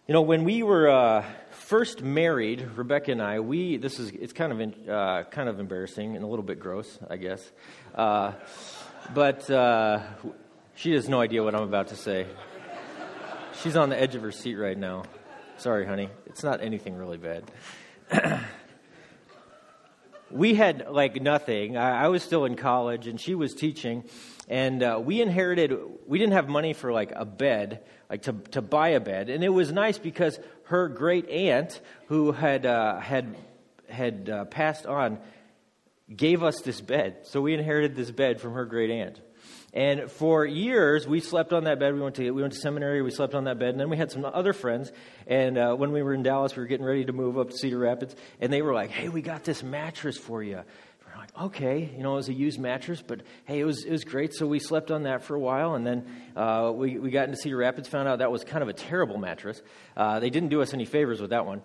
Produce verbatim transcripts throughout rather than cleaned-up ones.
You know, when we were uh, first married, Rebecca and I, we this is it's kind of in, uh, kind of embarrassing and a little bit gross, I guess. Uh, but uh, she has no idea what I'm about to say. She's on the edge of her seat right now. Sorry, honey. It's not anything really bad. We had like nothing. I, I was still in college, and she was teaching. And uh, we inherited, we didn't have money for like a bed, like to to buy a bed. And it was nice because her great aunt, who had uh, had had uh, passed on, gave us this bed. So we inherited this bed from her great aunt. And for years, we slept on that bed. We went to we went to seminary. We slept on that bed. And then we had some other friends. And uh, when we were in Dallas, we were getting ready to move up to Cedar Rapids. And they were like, "Hey, we got this mattress for you." We're like, "Okay," you know, it was a used mattress, but hey, it was it was great. So we slept on that for a while, and then uh, we we got into Cedar Rapids. Found out that was kind of a terrible mattress. Uh, they didn't do us any favors with that one.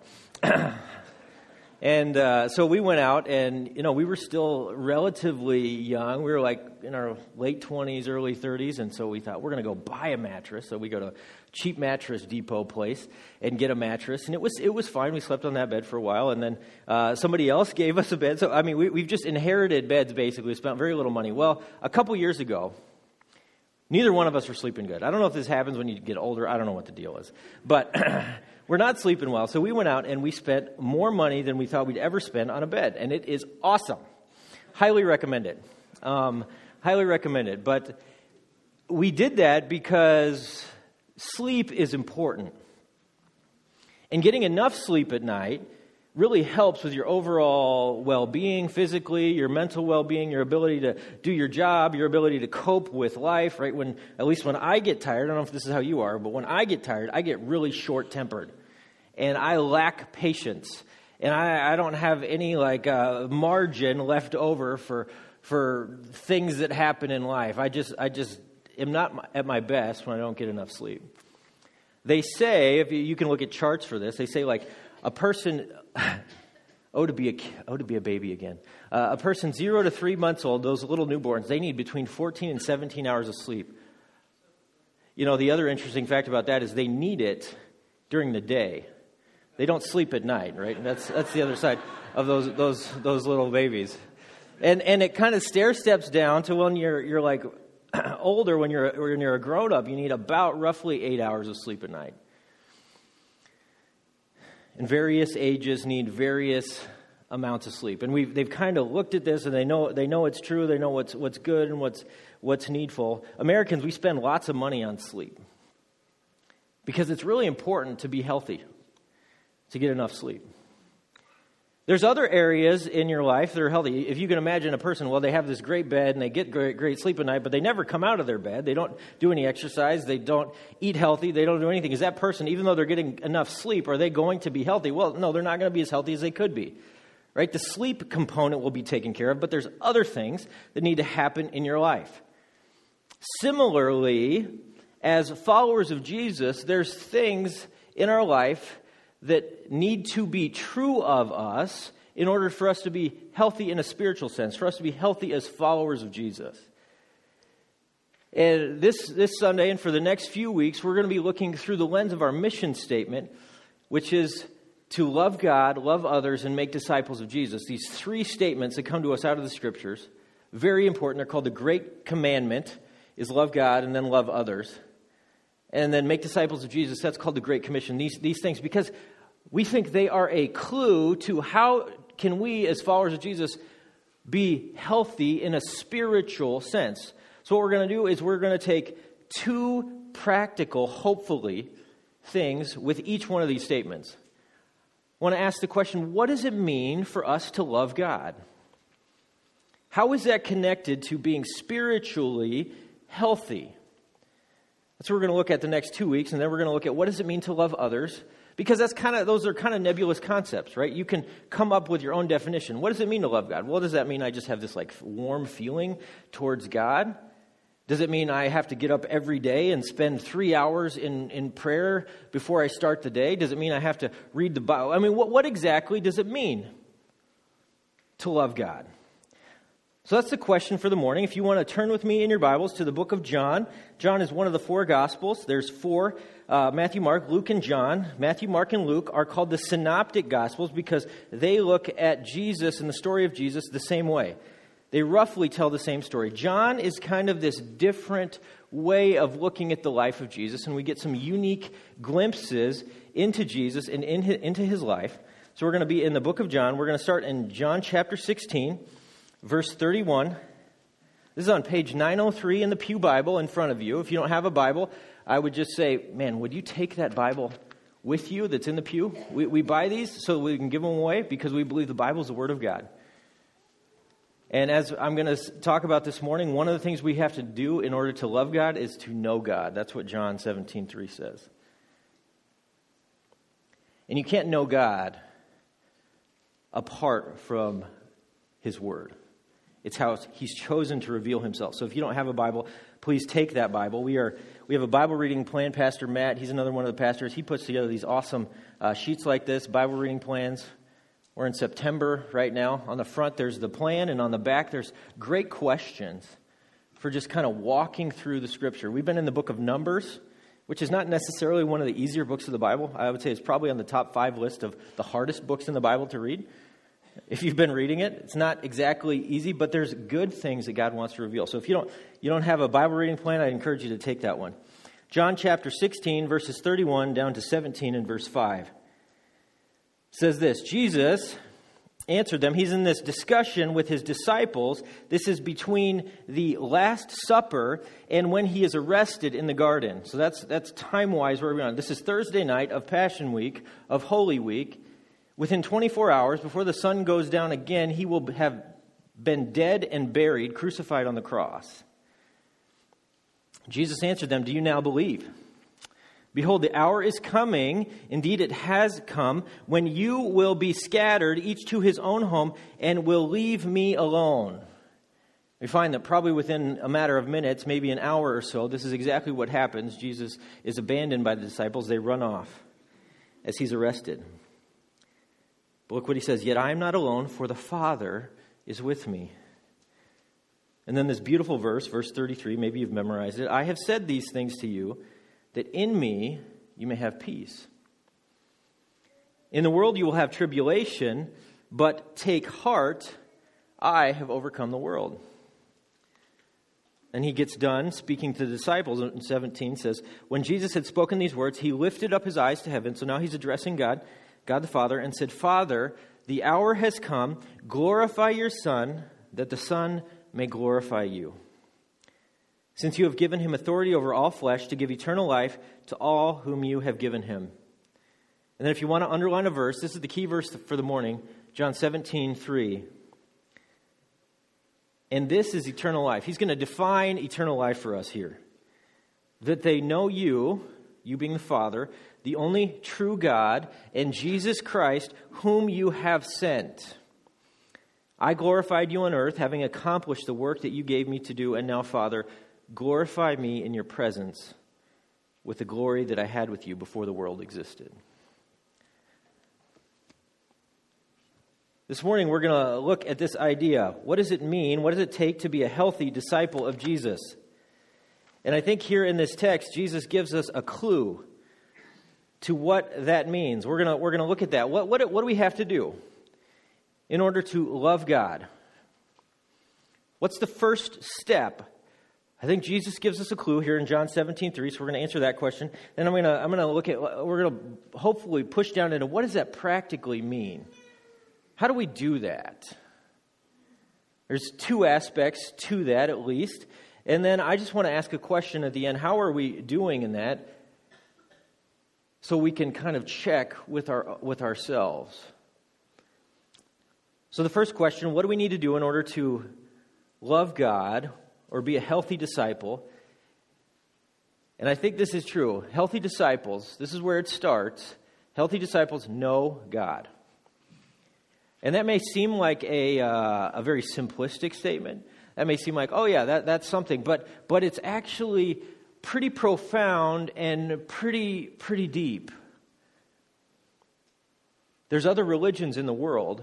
And uh, so we went out, and, you know, we were still relatively young. We were like in our late twenties, early thirties, and so we thought, we're going to go buy a mattress. So we go to a cheap mattress depot place and get a mattress, and it was it was fine. We slept on that bed for a while, and then uh, somebody else gave us a bed. So, I mean, we, we've just inherited beds, basically. We spent very little money. Well, a couple years ago, neither one of us were sleeping good. I don't know if this happens when you get older. I don't know what the deal is. But we're not sleeping well, so we went out and we spent more money than we thought we'd ever spend on a bed, and it is awesome. Highly recommend it. Um, highly recommend it. But we did that because sleep is important. And getting enough sleep at night really helps with your overall well-being physically, your mental well-being, your ability to do your job, your ability to cope with life, right? When, at least when I get tired, I don't know if this is how you are, but when I get tired, I get really short-tempered. And I lack patience. And I, I don't have any, like, uh, margin left over for for things that happen in life. I just, I just am not at my best when I don't get enough sleep. They say, if you, you can look at charts for this, they say, like, a person... oh, to be a oh to be a baby again. Uh, a person zero to three months old, those little newborns, they need between fourteen and seventeen hours of sleep. You know, the other interesting fact about that is they need it during the day. They don't sleep at night, right? That's that's the other side of those those those little babies. And and it kind of stair steps down to when you're you're like older, when you're when you're a grown up, you need about roughly eight hours of sleep at night. And various ages need various amounts of sleep. And we've they've kind of looked at this, and they know they know it's true. They know what's what's good and what's what's needful. Americans, we spend lots of money on sleep because it's really important to be healthy, to get enough sleep. There's other areas in your life that are healthy. If you can imagine a person, well, they have this great bed and they get great, great sleep at night, but they never come out of their bed. They don't do any exercise. They don't eat healthy. They don't do anything. Is that person, even though they're getting enough sleep, are they going to be healthy? Well, no, they're not going to be as healthy as they could be. Right? The sleep component will be taken care of, but there's other things that need to happen in your life. Similarly, as followers of Jesus, there's things in our life that need to be true of us in order for us to be healthy in a spiritual sense, for us to be healthy as followers of Jesus. And this, this Sunday and for the next few weeks, we're going to be looking through the lens of our mission statement, which is to love God, love others, and make disciples of Jesus. These three statements that come to us out of the Scriptures, very important. They're called the Great Commandment, is love God and then love others. And then make disciples of Jesus, that's called the Great Commission. These, these things, because we think they are a clue to how can we, as followers of Jesus, be healthy in a spiritual sense. So what we're going to do is we're going to take two practical, hopefully, things with each one of these statements. I want to ask the question, what does it mean for us to love God? How is that connected to being spiritually healthy? That's what we're going to look at the next two weeks, and then we're going to look at what does it mean to love others? Because that's kind of those are kind of nebulous concepts, right? You can come up with your own definition. What does it mean to love God? Well, does that mean I just have this like warm feeling towards God? Does it mean I have to get up every day and spend three hours in, in prayer before I start the day? Does it mean I have to read the Bible? I mean, what, what exactly does it mean to love God? So that's the question for the morning. If you want to turn with me in your Bibles to the book of John. John is one of the four Gospels. There's four uh, Matthew, Mark, Luke, and John. Matthew, Mark, and Luke are called the synoptic gospels because they look at Jesus and the story of Jesus the same way. They roughly tell the same story. John is kind of this different way of looking at the life of Jesus, and we get some unique glimpses into Jesus and in his, into his life. So we're going to be in the book of John. We're going to start in John chapter sixteen, verse thirty-one. This is on page nine oh three in the Pew Bible in front of you. If you don't have a Bible, I would just say, man, would you take that Bible with you that's in the pew? We, we buy these so we can give them away because we believe the Bible is the Word of God. And as I'm going to talk about this morning, one of the things we have to do in order to love God is to know God. That's what John seventeen three says. And you can't know God apart from His Word. It's how He's chosen to reveal Himself. So if you don't have a Bible, please take that Bible. We are we have a Bible reading plan. Pastor Matt, he's another one of the pastors. He puts together these awesome uh, sheets like this, Bible reading plans. We're in September right now. On the front, there's the plan, and on the back, there's great questions for just kind of walking through the Scripture. We've been in the book of Numbers, which is not necessarily one of the easier books of the Bible. I would say it's probably on the top five list of the hardest books in the Bible to read. If you've been reading it, it's not exactly easy, but there's good things that God wants to reveal. So if you don't you don't have a Bible reading plan, I encourage you to take that one. John chapter sixteen, verses thirty-one down to seventeen and verse five. It says this, Jesus answered them. He's in this discussion with his disciples. This is between the Last Supper and when he is arrested in the garden. So that's that's time-wise where we're on. This is Thursday night of Passion Week, of Holy Week. Within twenty-four hours, before the sun goes down again, he will have been dead and buried, crucified on the cross. Jesus answered them, do you now believe? Behold, the hour is coming, indeed it has come, when you will be scattered, each to his own home, and will leave me alone. We find that probably within a matter of minutes, maybe an hour or so, this is exactly what happens. Jesus is abandoned by the disciples. They run off as he's arrested. But look what he says, yet I am not alone, for the Father is with me. And then this beautiful verse, verse thirty-three, maybe you've memorized it. I have said these things to you, that in me you may have peace. In the world you will have tribulation, but take heart, I have overcome the world. And he gets done speaking to the disciples in seventeen, says, when Jesus had spoken these words, he lifted up his eyes to heaven. So now he's addressing God. God the Father, and said, Father, the hour has come. Glorify your Son, that the Son may glorify you. Since you have given him authority over all flesh to give eternal life to all whom you have given him. And then if you want to underline a verse, this is the key verse for the morning, John seventeen three. And this is eternal life. He's going to define eternal life for us here. That they know you, you being the Father, the only true God, and Jesus Christ, whom you have sent. I glorified you on earth, having accomplished the work that you gave me to do. And now, Father, glorify me in your presence with the glory that I had with you before the world existed. This morning, we're going to look at this idea. What does it mean? What does it take to be a healthy disciple of Jesus? And I think here in this text, Jesus gives us a clue to what that means. We're gonna we're gonna look at that. What what what do we have to do in order to love God? What's the first step? I think Jesus gives us a clue here in John seventeen three. So we're gonna answer that question. Then I'm gonna I'm gonna look at we're gonna hopefully push down into what does that practically mean? How do we do that? There's two aspects to that at least. And then I just want to ask a question at the end. How are we doing in that? So we can kind of check with our with ourselves. So the first question, what do we need to do in order to love God or be a healthy disciple? And I think this is true. Healthy disciples, this is where it starts. Healthy disciples know God. And that may seem like a uh, a very simplistic statement. That may seem like, oh yeah, that, that's something. But but it's actually pretty profound and pretty pretty deep. There's other religions in the world,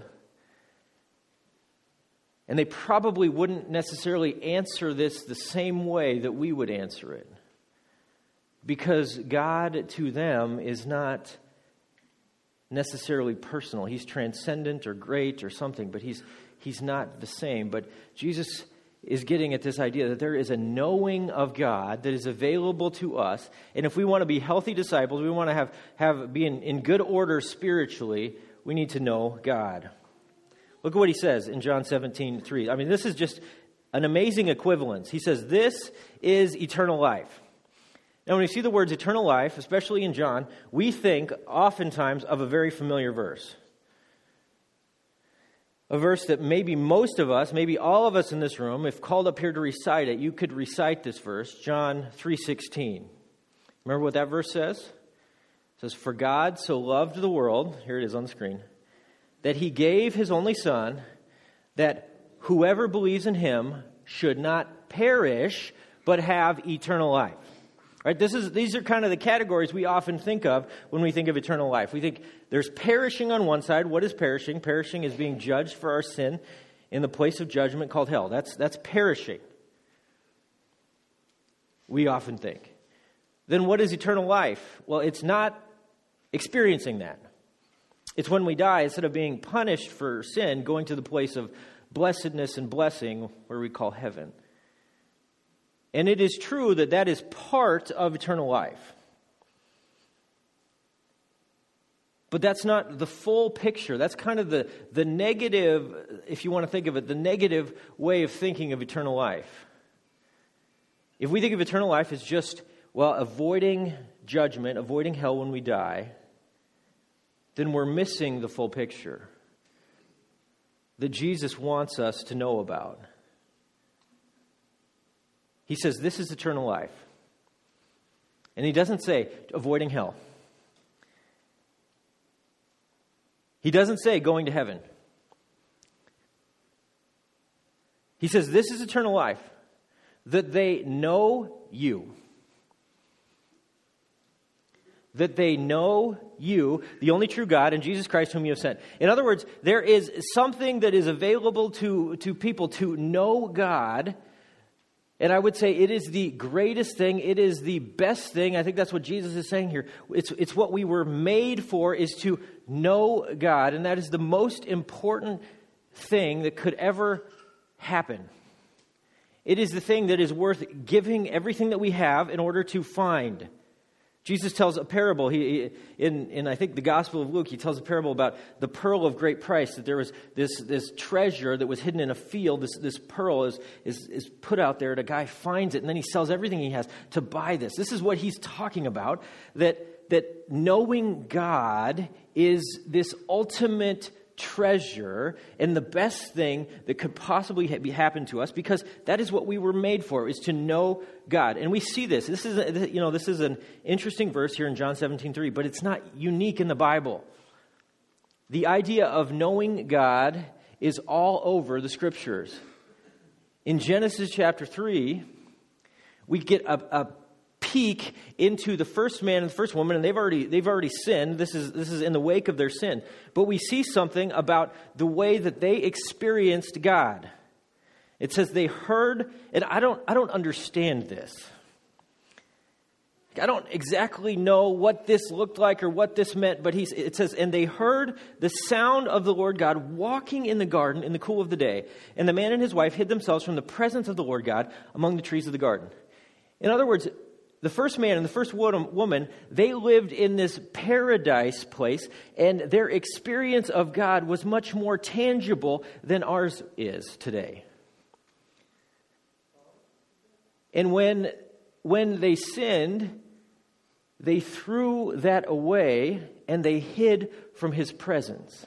and they probably wouldn't necessarily answer this the same way that we would answer it. because God to them is not necessarily personal. He's transcendent or great or something, but he's he's not the same. But Jesus is getting at this idea that there is a knowing of God that is available to us. And if we want to be healthy disciples, we want to have, have be in, in good order spiritually, we need to know God. Look at what he says in John seventeen three. I mean, this is just an amazing equivalence. He says, this is eternal life. Now, when we see the words eternal life, especially in John, we think oftentimes of a very familiar verse. A verse that maybe most of us, maybe all of us in this room, if called up here to recite it, you could recite this verse, John three sixteen. Remember what that verse says? It says, for God so loved the world, here it is on the screen, that he gave his only Son, that whoever believes in him should not perish, but have eternal life. Right? This is these are kind of the categories we often think of when we think of eternal life. We think there's perishing on one side. What is perishing? Perishing is being judged for our sin in the place of judgment called hell. That's that's perishing. We often think. Then what is eternal life? Well, it's not experiencing that. It's when we die, instead of being punished for sin, going to the place of blessedness and blessing, where we call heaven. And it is true that that is part of eternal life. But that's not the full picture. That's kind of the, the negative, if you want to think of it, the negative way of thinking of eternal life. If we think of eternal life as just, well, avoiding judgment, avoiding hell when we die, then we're missing the full picture that Jesus wants us to know about. He says, this is eternal life. And he doesn't say avoiding hell. He doesn't say going to heaven. He says, this is eternal life, that they know you. That they know you, the only true God, and Jesus Christ whom you have sent. In other words, there is something that is available to, to people to know God. And I would say it is the greatest thing. It is the best thing. I think that's what Jesus is saying here. It's, it's what we were made for, is to know God. And that is the most important thing that could ever happen. It is the thing that is worth giving everything that we have in order to find. Jesus tells a parable. He, in, in, I think, the Gospel of Luke, he tells a parable about the pearl of great price, that there was this, this treasure that was hidden in a field. This, this pearl is, is, is put out there, and a guy finds it, and then he sells everything he has to buy this. This is what he's talking about, that, that knowing God is this ultimate treasure and the best thing that could possibly ha- be happen to us, because that is what we were made for, is to know God. And we see this. This is, a, you know, this is an interesting verse here in John seventeen three, but it's not unique in the Bible. The idea of knowing God is all over the Scriptures. In Genesis chapter three, we get a, a peek into the first man and the first woman, and they've already they've already sinned. This is this is in the wake of their sin. But we see something about the way that they experienced God. It says they heard, and I don't I don't understand this. I don't exactly know what this looked like or what this meant, but he's, it says, and they heard the sound of the Lord God walking in the garden in the cool of the day. And the man and his wife hid themselves from the presence of the Lord God among the trees of the garden. In other words, the first man and the first woman, they lived in this paradise place, and their experience of God was much more tangible than ours is today. And when, when they sinned, they threw that away and they hid from his presence.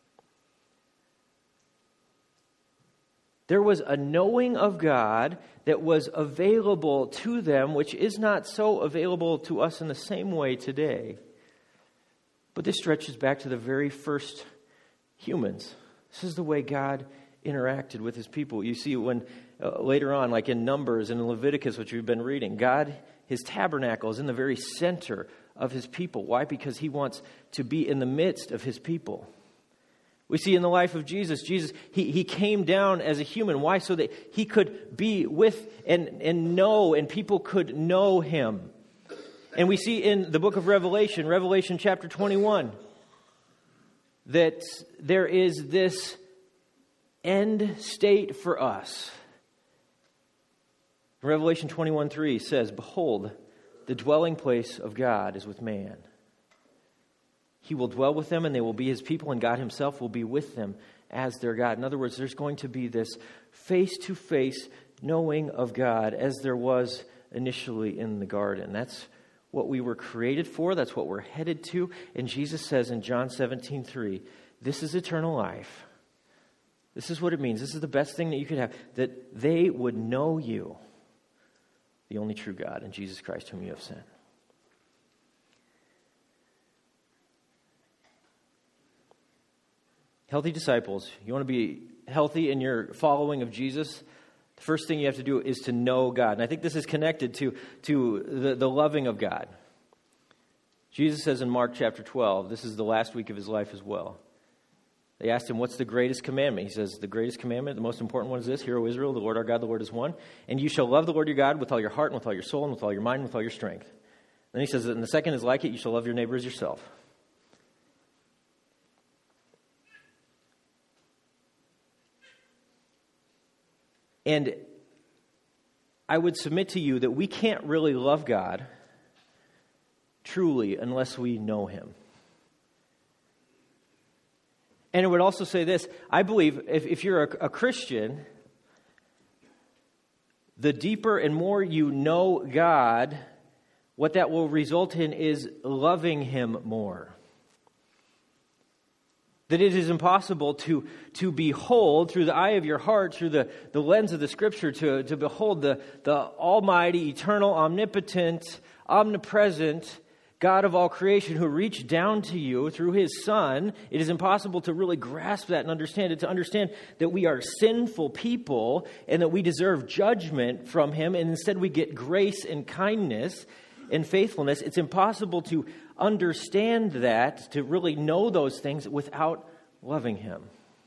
There was a knowing of God that was available to them, which is not so available to us in the same way today. But this stretches back to the very first humans. This is the way God interacted with his people. You see, when uh, later on, like in Numbers and in Leviticus, which we've been reading, God, his tabernacle is in the very center of his people. Why? Because he wants to be in the midst of his people. We see in the life of Jesus, Jesus, he, he came down as a human. Why? So that he could be with and, and know, and people could know him. And we see in the book of Revelation, Revelation chapter twenty-one, that there is this end state for us. Revelation twenty-one three says, "Behold, the dwelling place of God is with man. He will dwell with them, and they will be his people, and God himself will be with them as their God." In other words, there's going to be this face-to-face knowing of God as there was initially in the garden. That's what we were created for. That's what we're headed to. And Jesus says in John seventeen three, this is eternal life. This is what it means. This is the best thing that you could have, that they would know you, the only true God, and Jesus Christ whom you have sent. Healthy disciples, you want to be healthy in your following of Jesus, the first thing you have to do is to know God. And I think this is connected to, to the, the loving of God. Jesus says in Mark chapter twelve, this is the last week of his life as well. They asked him, what's the greatest commandment? He says, the greatest commandment, the most important one is this: Hear, O Israel, the Lord our God, the Lord is one. And you shall love the Lord your God with all your heart and with all your soul and with all your mind and with all your strength. Then he says, and the second is like it: you shall love your neighbor as yourself. And I would submit to you that we can't really love God truly unless we know him. And it would also say this: I believe if, if you're a, a Christian, the deeper and more you know God, what that will result in is loving him more. That it is impossible to, to behold through the eye of your heart, through the, the lens of the Scripture, to, to behold the, the almighty, eternal, omnipotent, omnipresent God of all creation who reached down to you through his Son. It is impossible to really grasp that and understand it, to understand that we are sinful people and that we deserve judgment from him, and instead we get grace and kindness and faithfulness. It's impossible to understand that, to really know those things without loving him.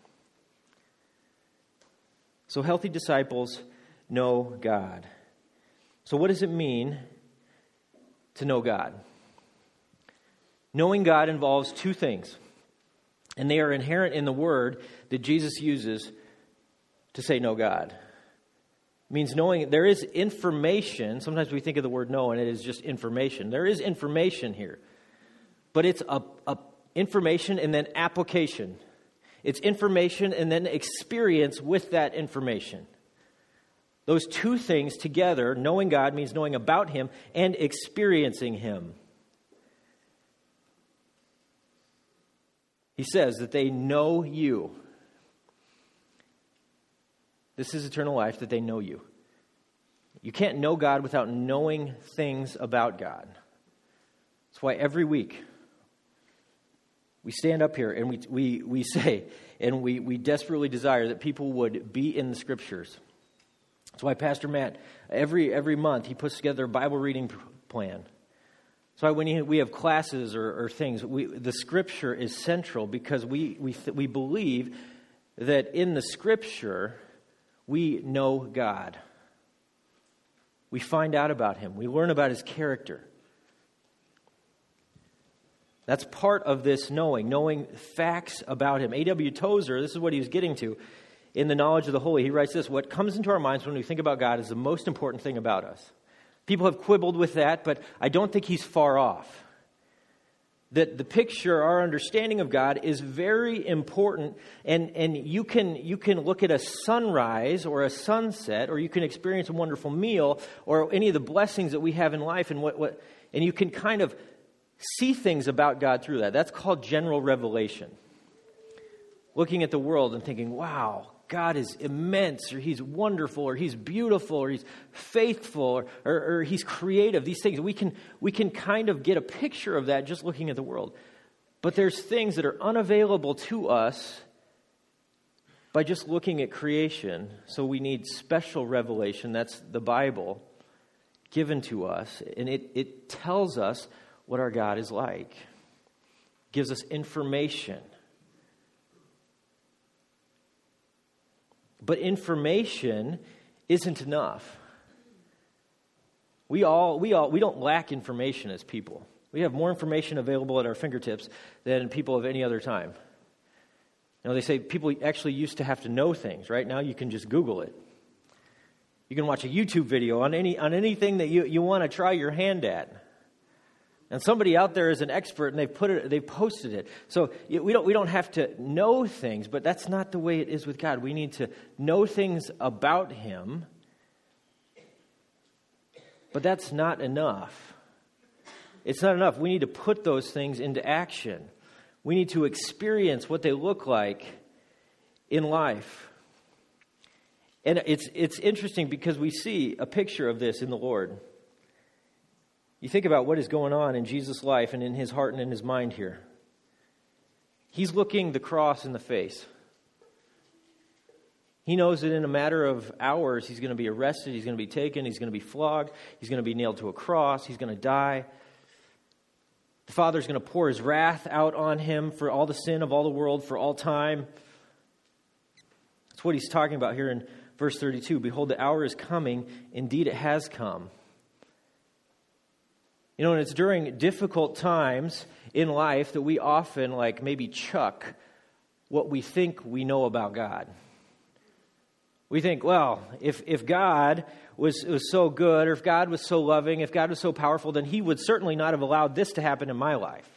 So healthy disciples know God. So what does it mean to know God? Knowing God involves two things, and they are inherent in the word that Jesus uses to say know God. It means knowing there is information. Sometimes we think of the word know and it is just information. There is information here. But it's a, a information and then application. It's information and then experience with that information. Those two things together, knowing God, means knowing about him and experiencing him. He says that they know you. This is eternal life, that they know you. You can't know God without knowing things about God. That's why every week we stand up here and we we we say, and we, we desperately desire that people would be in the Scriptures. That's why Pastor Matt, every every month, he puts together a Bible reading plan. That's why when he, we have classes or, or things, we, the Scripture is central, because we we we believe that in the Scripture we know God. We find out about him. We learn about his character. That's part of this knowing, knowing facts about him. A W Tozer, this is what he was getting to in The Knowledge of the Holy. He writes this: what comes into our minds when we think about God is the most important thing about us. People have quibbled with that, but I don't think he's far off. That the picture, our understanding of God, is very important, and, and you can you can look at a sunrise or a sunset, or you can experience a wonderful meal, or any of the blessings that we have in life, and what, what and you can kind of see things about God through that. That's called general revelation. Looking at the world and thinking, wow, God is immense, or he's wonderful, or he's beautiful, or he's faithful, or, or, or he's creative. These things, we can we can kind of get a picture of that just looking at the world. But there's things that are unavailable to us by just looking at creation. So we need special revelation. That's the Bible given to us. And it, it tells us what our God is like. It gives us information. But information isn't enough. We all, we all, we don't lack information as people. We have more information available at our fingertips than people of any other time. You know, they say people actually used to have to know things. Right now, you can just Google it. You can watch a YouTube video on any on anything that you, you want to try your hand at. And somebody out there is an expert, and they've put it, they've posted it. So we don't we don't have to know things, but that's not the way it is with God. We need to know things about Him, but that's not enough. It's not enough. We need to put those things into action. We need to experience what they look like in life. And it's it's interesting because we see a picture of this in the Lord. You think about what is going on in Jesus' life and in His heart and in His mind here. He's looking the cross in the face. He knows that in a matter of hours, He's going to be arrested, He's going to be taken, He's going to be flogged, He's going to be nailed to a cross, He's going to die. The Father's going to pour His wrath out on Him for all the sin of all the world for all time. That's what He's talking about here in verse thirty-two. Behold, the hour is coming. Indeed, it has come. You know, and it's during difficult times in life that we often, like, maybe chuck what we think we know about God. We think, well, if if God was, was so good, or if God was so loving, if God was so powerful, then He would certainly not have allowed this to happen in my life.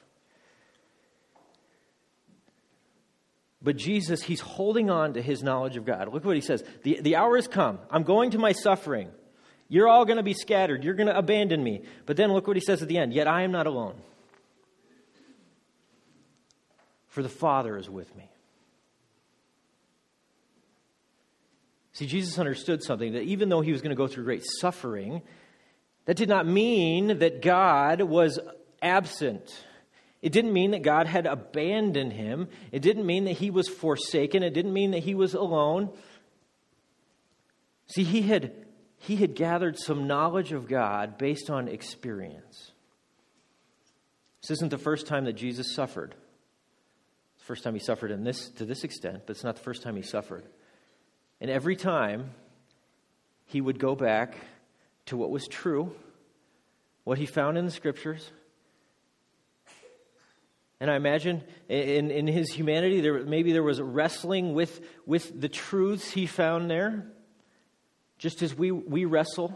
But Jesus, He's holding on to His knowledge of God. Look what He says. The, the hour has come. I'm going to my suffering. You're all going to be scattered. You're going to abandon me. But then look what He says at the end. Yet I am not alone. For the Father is with me. See, Jesus understood something, that even though He was going to go through great suffering, that did not mean that God was absent. It didn't mean that God had abandoned Him. It didn't mean that He was forsaken. It didn't mean that He was alone. See, He had, he had gathered some knowledge of God based on experience. This isn't the first time that Jesus suffered. It's the first time He suffered in this to this extent, but it's not the first time He suffered. And every time, He would go back to what was true, what He found in the Scriptures. And I imagine in, in His humanity, there maybe there was a wrestling with, with the truths He found there, just as we, we wrestle.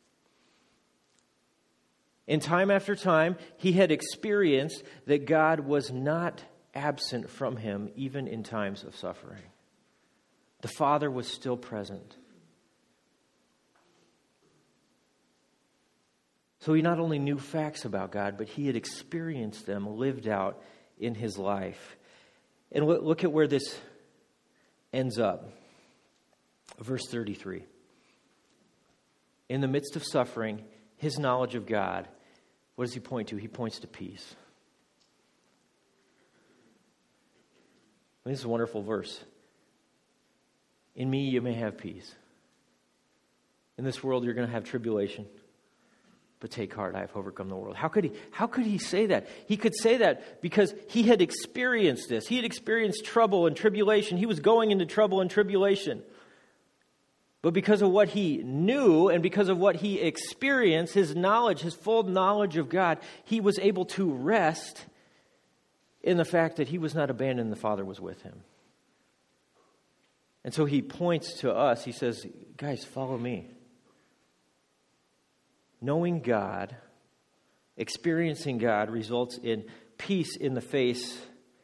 And time after time, He had experienced that God was not absent from Him, even in times of suffering. The Father was still present. So He not only knew facts about God, but He had experienced them lived out in His life. And look at where this ends up. Verse thirty-three. In the midst of suffering, His knowledge of God, what does He point to? He points to peace. This is a wonderful verse. In me you may have peace. In this world you're going to have tribulation. But take heart, I have overcome the world. How could he, how could he say that? He could say that because he had experienced this. He had experienced trouble and tribulation. He was going into trouble and tribulation. But because of what he knew and because of what he experienced, his knowledge, his full knowledge of God, he was able to rest in the fact that he was not abandoned, the Father was with him. And so he points to us. He says, guys, follow me. Knowing God, experiencing God results in peace in the face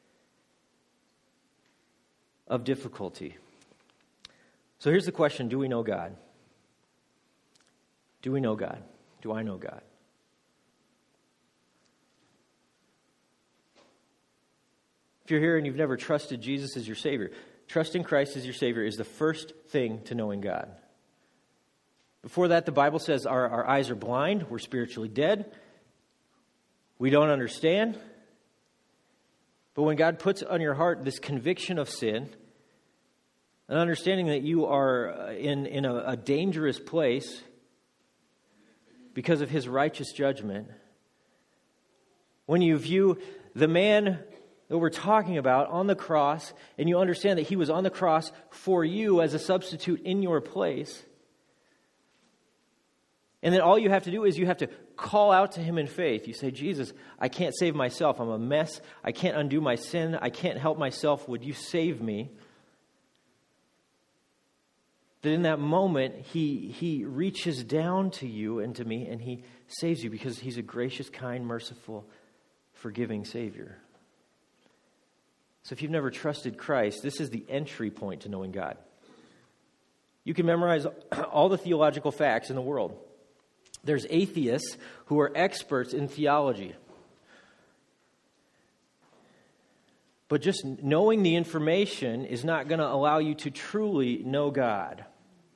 of difficulty. So here's the question, do we know God? Do we know God? Do I know God? If you're here and you've never trusted Jesus as your Savior, trusting Christ as your Savior is the first thing to knowing God. Before that, the Bible says our, our eyes are blind, we're spiritually dead, we don't understand. But when God puts on your heart this conviction of sin, an understanding that you are in, in a, a dangerous place because of His righteous judgment, when you view the man that we're talking about on the cross, and you understand that He was on the cross for you as a substitute in your place, And then all you have to do is you have to call out to him in faith. You say, Jesus, I can't save myself. I'm a mess. I can't undo my sin. I can't help myself. Would you save me? That in that moment, he, he reaches down to you and to me, and he saves you because he's a gracious, kind, merciful, forgiving Savior. So if you've never trusted Christ, this is the entry point to knowing God. You can memorize all the theological facts in the world. There's atheists who are experts in theology. But just knowing the information is not going to allow you to truly know God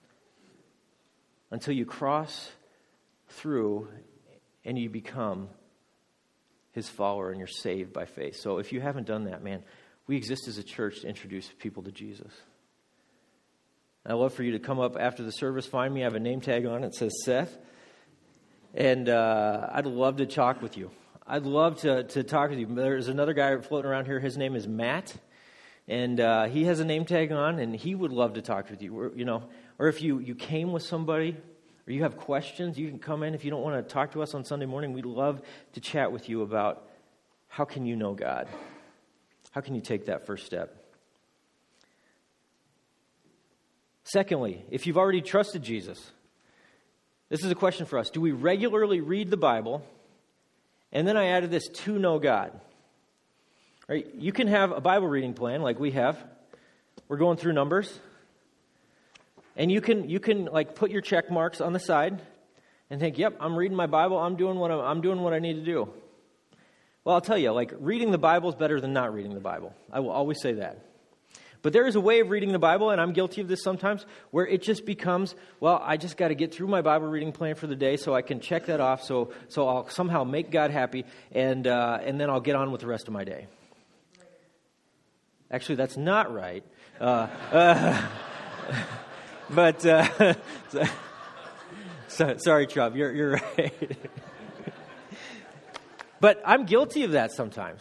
until you cross through and you become his follower and you're saved by faith. So if you haven't done that, man, we exist as a church to introduce people to Jesus. I'd love for you to come up after the service, find me. I have a name tag on it. It says Seth. And uh, I'd love to talk with you. I'd love to, to talk with you. There's another guy floating around here. His name is Matt. And uh, he has a name tag on, and he would love to talk with you. Or, you know, or if you, you came with somebody, or you have questions, you can come in. If you don't want to talk to us on Sunday morning, we'd love to chat with you about how can you know God? How can you take that first step? Secondly, if you've already trusted Jesus, this is a question for us. Do we regularly read the Bible? And then I added this, to know God. Right? You can have a Bible reading plan like we have. We're going through Numbers. And you can you can like put your check marks on the side and think, yep, I'm reading my Bible. I'm doing what I'm, I'm doing what I need to do. Well, I'll tell you, like reading the Bible is better than not reading the Bible. I will always say that. But there is a way of reading the Bible, and I'm guilty of this sometimes, where it just becomes, well, I just got to get through my Bible reading plan for the day so I can check that off, so so I'll somehow make God happy, and uh, and then I'll get on with the rest of my day. Actually, that's not right. Uh, uh, but, uh, so, sorry, Chubb, you're, you're right. But I'm guilty of that sometimes.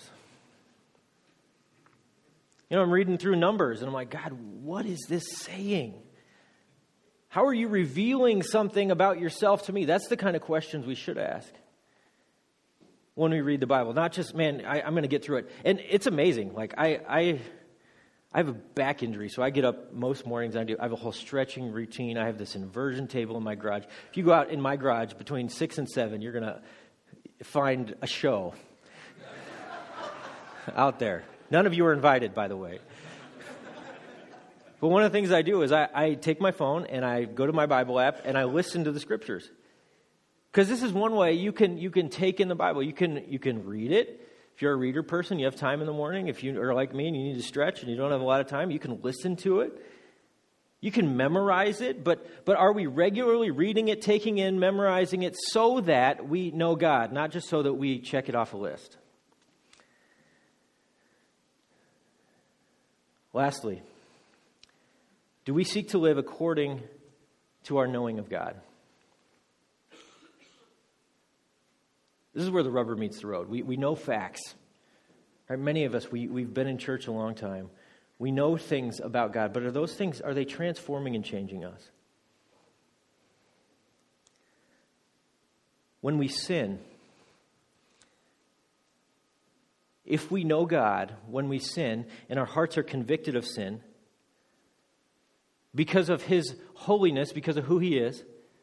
You know, I'm reading through Numbers, and I'm like, God, what is this saying? How are you revealing something about yourself to me? That's the kind of questions we should ask when we read the Bible. Not just, man, I, I'm going to get through it. And it's amazing. Like, I, I I have a back injury, so I get up most mornings. I do. I have a whole stretching routine. I have this inversion table in my garage. If you go out in my garage between six and seven, you're going to find a show out there. None of you are invited, by the way. But one of the things I do is I, I take my phone and I go to my Bible app and I listen to the scriptures. Because this is one way you can you can take in the Bible. You can you can read it. If you're a reader person, you have time in the morning. If you are like me and you need to stretch and you don't have a lot of time, you can listen to it. You can memorize it. But but are we regularly reading it, taking in, memorizing it so that we know God, not just so that we check it off a list? Lastly, do we seek to live according to our knowing of God? This is where the rubber meets the road. We we know facts. Right? Many of us, we, we've been in church a long time. We know things about God, but are those things, are they transforming and changing us? When we sin, if we know God, when we sin, and our hearts are convicted of sin, because of His holiness, because of who He is,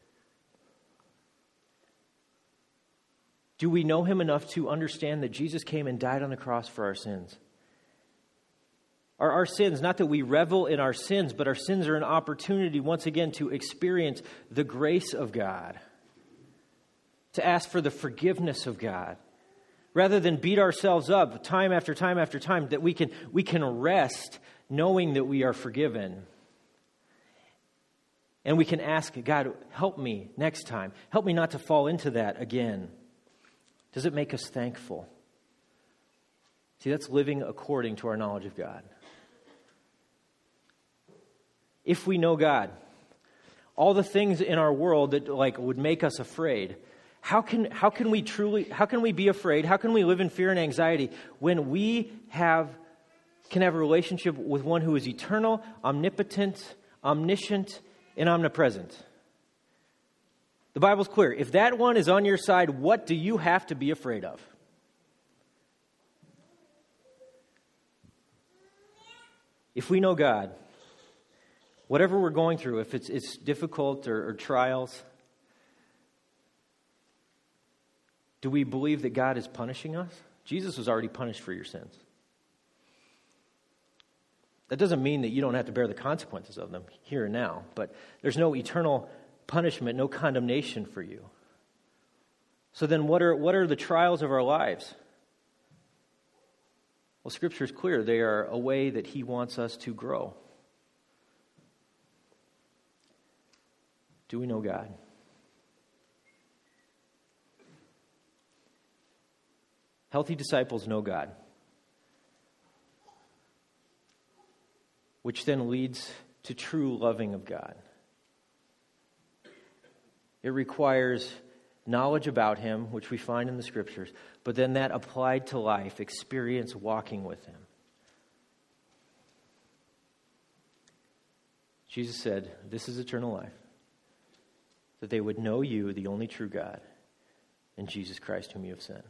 do we know Him enough to understand that Jesus came and died on the cross for our sins? Are our sins, not that we revel in our sins, but our sins are an opportunity once again to experience the grace of God, to ask for the forgiveness of God, rather than beat ourselves up time after time after time, that we can we can rest knowing that we are forgiven. And we can ask God, help me next time. Help me not to fall into that again. Does it make us thankful? See, that's living according to our knowledge of God. If we know God, all the things in our world that like would make us afraid, how can how can we truly how can we be afraid? How can we live in fear and anxiety when we have can have a relationship with one who is eternal, omnipotent, omniscient, and omnipresent? The Bible's clear. If that one is on your side, what do you have to be afraid of? If we know God, whatever we're going through, if it's, it's difficult or, or trials, do we believe that God is punishing us? Jesus was already punished for your sins. That doesn't mean that you don't have to bear the consequences of them here and now, but there's no eternal punishment, no condemnation for you. So then what are what are the trials of our lives? Well, Scripture is clear. They are a way that He wants us to grow. Do we know God? Healthy disciples know God, which then leads to true loving of God. It requires knowledge about Him, which we find in the Scriptures, but then that applied to life, experience walking with Him. Jesus said, "This is eternal life, that they would know you, the only true God, and Jesus Christ whom you have sent."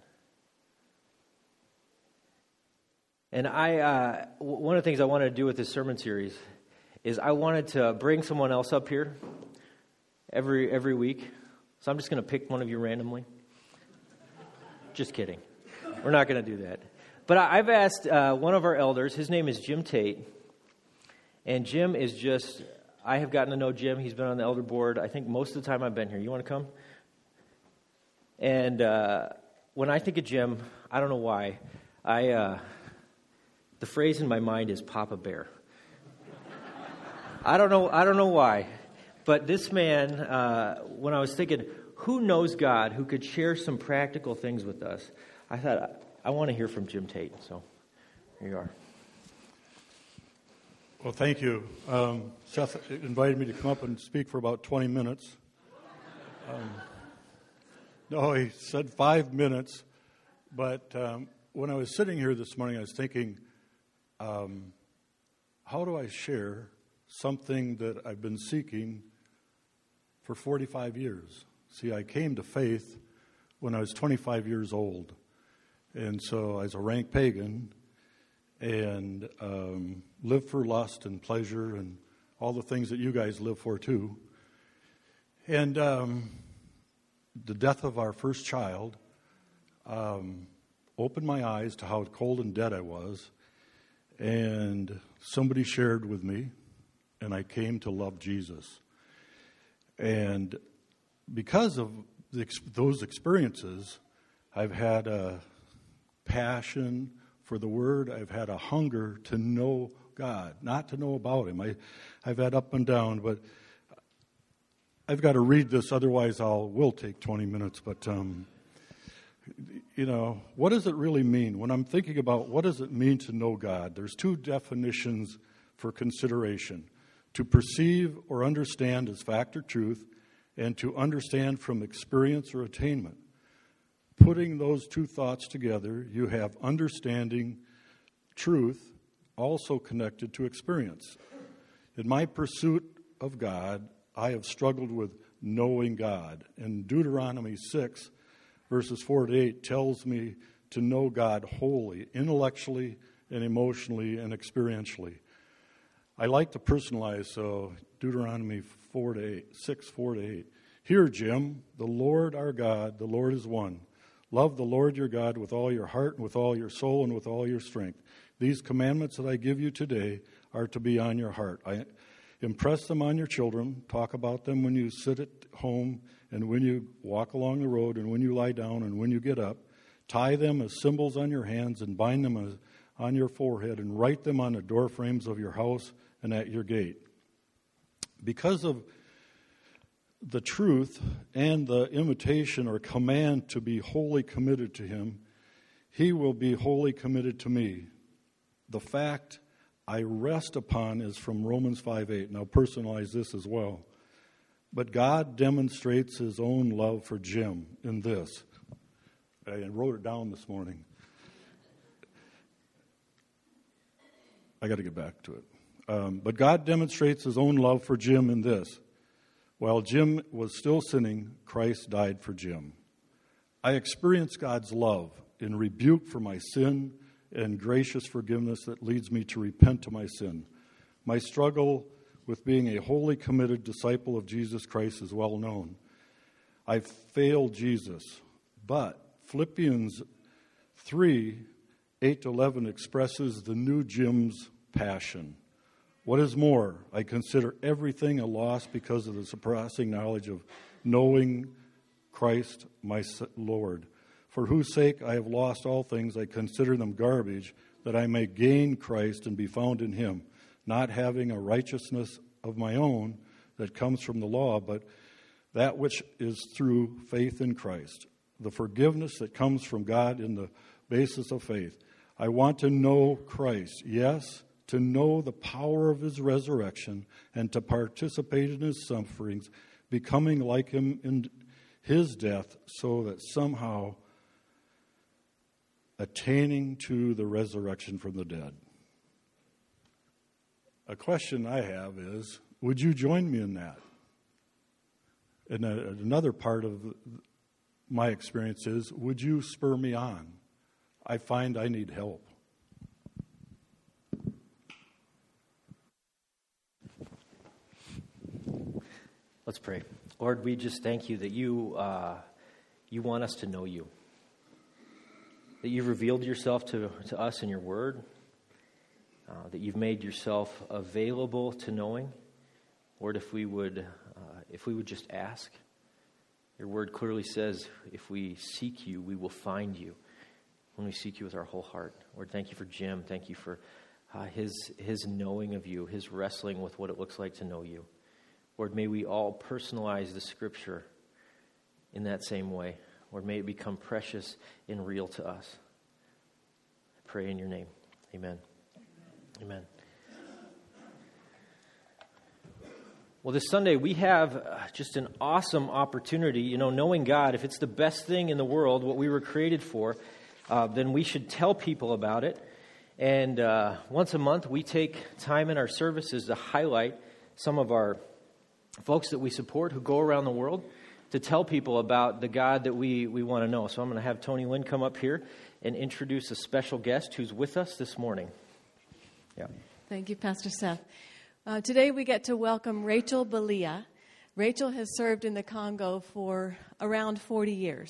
And I, uh, one of the things I wanted to do with this sermon series is I wanted to bring someone else up here every every week. So I'm just going to pick one of you randomly. Just kidding. We're not going to do that. But I, I've asked uh, one of our elders. His name is Jim Tate. And Jim is just, I have gotten to know Jim. He's been on the elder board, I think, most of the time I've been here. You want to come? And uh, when I think of Jim, I don't know why, I... Uh, The phrase in my mind is Papa Bear. I don't know. I don't know why, but this man. Uh, when I was thinking, who knows God, who could share some practical things with us, I thought I want to hear from Jim Tate. So here you are. Well, thank you. Um, Seth invited me to come up and speak for about twenty minutes. Um, no, he said five minutes, but um, when I was sitting here this morning, I was thinking. Um, how do I share something that I've been seeking for forty-five years? See, I came to faith when I was twenty-five years old. And so I was a rank pagan and um, lived for lust and pleasure and all the things that you guys live for too. And um, the death of our first child um, opened my eyes to how cold and dead I was. And somebody shared with me, and I came to love Jesus. And because of the, those experiences, I've had a passion for the Word. I've had a hunger to know God, not to know about Him. I, I've had up and down, but I've got to read this, otherwise I'll will take twenty minutes. But um, you know, what does it really mean? When I'm thinking about what does it mean to know God, there's two definitions for consideration. To perceive or understand as fact or truth, and to understand from experience or attainment. Putting those two thoughts together, you have understanding, truth, also connected to experience. In my pursuit of God, I have struggled with knowing God. And Deuteronomy six, verses four to eight, tells me to know God wholly, intellectually and emotionally and experientially. I like to personalize, so Deuteronomy four to eight, six, four to eight. Hear, Jim, the Lord our God, the Lord is one. Love the Lord your God with all your heart and with all your soul and with all your strength. These commandments that I give you today are to be on your heart. I impress them on your children. Talk about them when you sit at home and when you walk along the road and when you lie down and when you get up. Tie them as symbols on your hands and bind them as on your forehead and write them on the door frames of your house and at your gate. Because of the truth and the invitation or command to be wholly committed to Him, He will be wholly committed to me. The fact I rest upon is from Romans five eight, and I'll personalize this as well. But God demonstrates His own love for Jim in this. I wrote it down this morning. I got to get back to it. Um, but God demonstrates His own love for Jim in this. While Jim was still sinning, Christ died for Jim. I experienced God's love in rebuke for my sin and gracious forgiveness that leads me to repent of my sin. My struggle with being a wholly committed disciple of Jesus Christ is well known. I failed Jesus, but Philippians three, eight to eleven expresses the new Jim's passion. What is more, I consider everything a loss because of the surpassing knowledge of knowing Christ my Lord, for whose sake I have lost all things. I consider them garbage, that I may gain Christ and be found in him, not having a righteousness of my own that comes from the law, but that which is through faith in Christ, the forgiveness that comes from God in the basis of faith. I want to know Christ, yes, to know the power of his resurrection and to participate in his sufferings, becoming like him in his death, so that somehow attaining to the resurrection from the dead. A question I have is, would you join me in that? And another part of my experience is, would you spur me on? I find I need help. Let's pray. Lord, we just thank you that you uh, you want us to know you, that you've revealed yourself to, to us in your word, uh, that you've made yourself available to knowing. Lord, if we would uh, if we would just ask, your word clearly says, if we seek you, we will find you when we seek you with our whole heart. Lord, thank you for Jim. Thank you for uh, his his knowing of you, his wrestling with what it looks like to know you. Lord, may we all personalize the Scripture in that same way. Lord, may it become precious and real to us. I pray in your name. Amen. Amen. Well, this Sunday we have uh, just an awesome opportunity. You know, knowing God, if it's the best thing in the world, what we were created for, uh, then we should tell people about it. And uh, once a month, we take time in our services to highlight some of our folks that we support who go around the world to tell people about the God that we, we want to know. So I'm going to have Tony Lynn come up here and introduce a special guest who's with us this morning. Yeah. Thank you, Pastor Seth. Uh, today we get to welcome Rachel Balia. Rachel has served in the Congo for around forty years,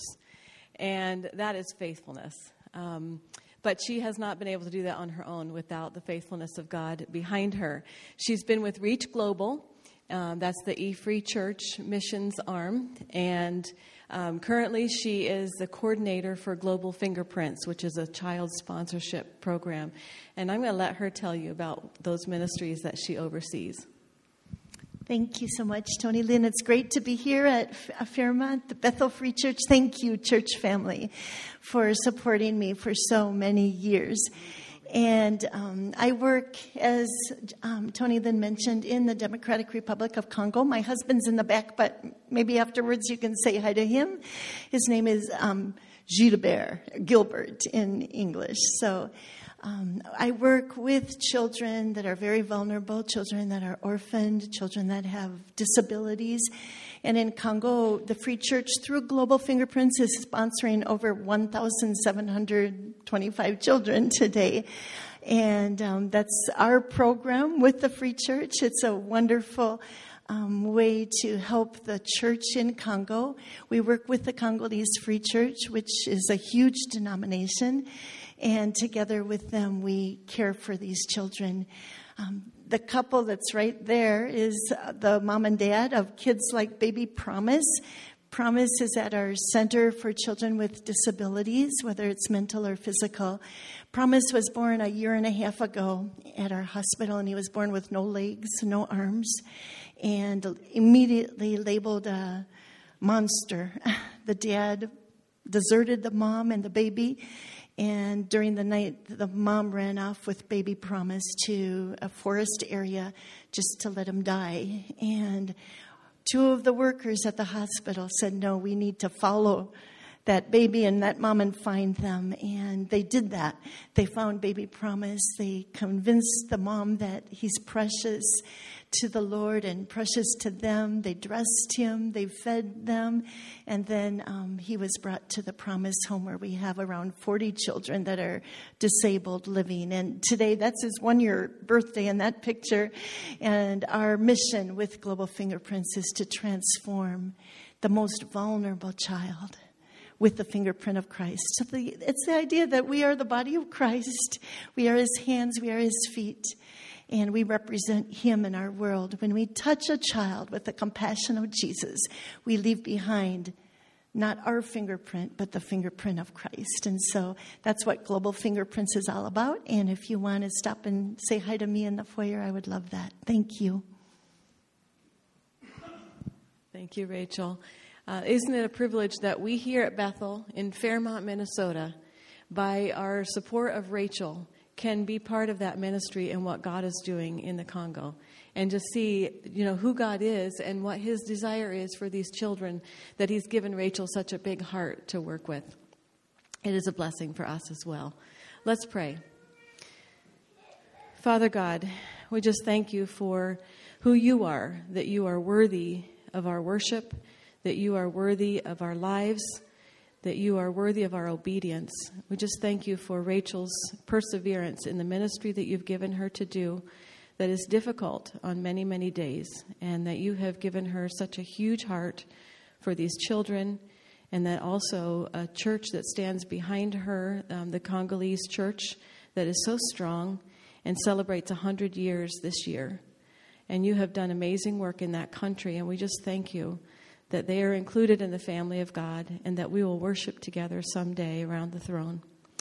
and that is faithfulness. Um, but she has not been able to do that on her own without the faithfulness of God behind her. She's been with Reach Global. Um, that's the E-Free Church missions arm. And um, currently she is the coordinator for Global Fingerprints, which is a child sponsorship program. And I'm going to let her tell you about those ministries that she oversees. Thank you so much, Tony Lynn. It's great to be here at Fairmont, the Bethel Free Church. Thank you, church family, for supporting me for so many years. And um, I work, as um, Tony Lynn mentioned, in the Democratic Republic of Congo. My husband's in the back, but maybe afterwards you can say hi to him. His name is um, Gilbert, Gilbert in English. So um, I work with children that are very vulnerable, children that are orphaned, children that have disabilities. And in Congo, the Free Church, through Global Fingerprints, is sponsoring over one thousand seven hundred twenty-five children today. And um, that's our program with the Free Church. It's a wonderful um, way to help the church in Congo. We work with the Congolese Free Church, which is a huge denomination. And together with them, we care for these children. Um, The couple that's right there is the mom and dad of kids like Baby Promise. Promise is at our Center for Children with Disabilities, whether it's mental or physical. Promise was born a year and a half ago at our hospital, and he was born with no legs, no arms, and immediately labeled a monster. The dad deserted the mom and the baby. And during the night, the mom ran off with Baby Promise to a forest area just to let him die. And two of the workers at the hospital said, no, we need to follow that baby and that mom and find them. And they did that. They found baby Promise. They convinced the mom that he's precious to the Lord and precious to them. They dressed him. They fed them. And then um, he was brought to the Promise home, where we have around forty children that are disabled living. And today, that's his one-year birthday in that picture. And our mission with Global Fingerprints is to transform the most vulnerable child with the fingerprint of Christ. So the, it's the idea that we are the body of Christ. We are his hands. We are his feet. And we represent him in our world. When we touch a child with the compassion of Jesus, we leave behind not our fingerprint, but the fingerprint of Christ. And so that's what Global Fingerprints is all about. And if you want to stop and say hi to me in the foyer, I would love that. Thank you. Thank you, Rachel. Uh, isn't it a privilege that we here at Bethel in Fairmont, Minnesota, by our support of Rachel, can be part of that ministry and what God is doing in the Congo, and to see, you know, who God is and what his desire is for these children that he's given Rachel such a big heart to work with. It is a blessing for us as well. Let's pray. Father God, we just thank you for who you are, that you are worthy of our worship, that you are worthy of our lives, that you are worthy of our obedience. We just thank you for Rachel's perseverance in the ministry that you've given her to do, that is difficult on many, many days, and that you have given her such a huge heart for these children, and that also a church that stands behind her, um, the Congolese church, that is so strong and celebrates one hundred years this year. And you have done amazing work in that country, and we just thank you that they are included in the family of God, and that we will worship together someday around the throne.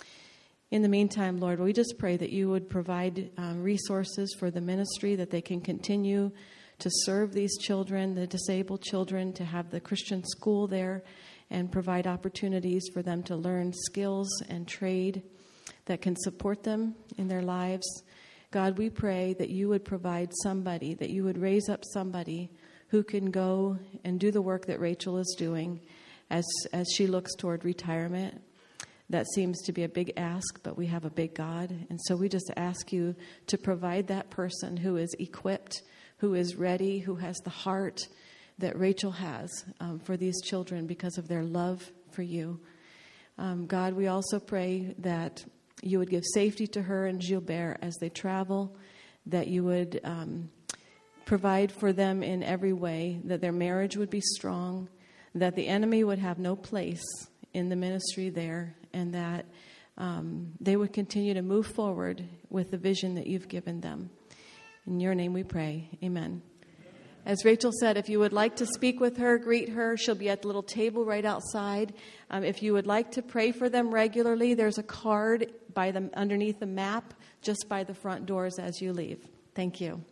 In the meantime, Lord, we just pray that you would provide um, resources for the ministry, that they can continue to serve these children, the disabled children, to have the Christian school there, and provide opportunities for them to learn skills and trade that can support them in their lives. God, we pray that you would provide somebody, that you would raise up somebody who can go and do the work that Rachel is doing as as she looks toward retirement. That seems to be a big ask, but we have a big God. And so we just ask you to provide that person who is equipped, who is ready, who has the heart that Rachel has um, for these children because of their love for you. Um, God, we also pray that you would give safety to her and Gilbert as they travel, that you would um, provide for them in every way, that their marriage would be strong, that the enemy would have no place in the ministry there, and that um, they would continue to move forward with the vision that you've given them. In your name we pray. Amen. As Rachel said, if you would like to speak with her, greet her, she'll be at the little table right outside. Um, if you would like to pray for them regularly, there's a card by the, underneath the map just by the front doors as you leave. Thank you.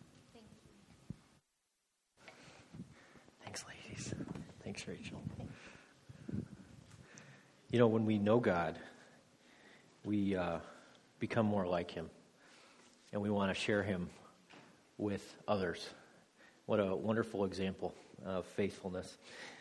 Thanks, ladies. Thanks, Rachel. You know, when we know God, we uh, become more like him, and we want to share him with others. What a wonderful example of faithfulness.